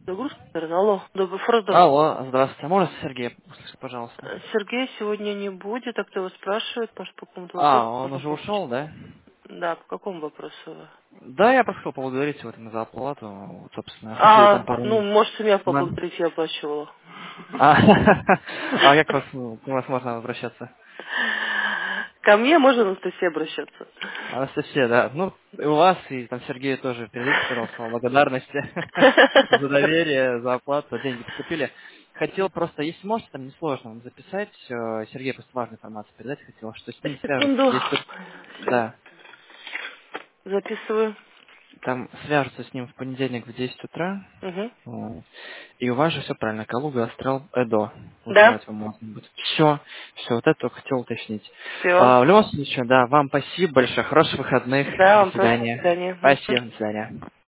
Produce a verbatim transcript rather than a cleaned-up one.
Загрузка, наверное. Алло, добрый фраз, добрый. Алло, здравствуйте. А можно Сергея услышать, пожалуйста? Э, Сергей сегодня не будет, а кто его спрашивает, может, по какому-то вопросу А, он можно уже помочь? ушел, да? Да, по какому вопросу? Да, я просто хотел поблагодарить его там за оплату. Вот, собственно, хотели там А, пару ну, минут. можете меня Да. поблагодарить, я оплачивала. А, а как вас, ну, к вас можно обращаться? Ко мне можно на Анастасия обращаться. Анастасия, да. Ну, и у вас, и там Сергею тоже передайте, пожалуйста, слова благодарности за доверие, за оплату, деньги поступили. Хотел просто, если можете, там несложно вам записать, э, Сергей просто важную информацию передать хотел, что с ним свяжутся в Секунду. десять. Сейчас Да. записываю. Там свяжутся с ним в понедельник в десять утра. Угу. Вот. И у вас же все правильно. Калуга, Астрал, Эдо. Да? Вызывать вам можно будет. Все. Все, вот это только хотел уточнить. Все. А, в любом случае, да, вам спасибо большое. Хороших выходных. Да, До вам тоже. До свидания. свидания. Мгм. Спасибо, до свидания.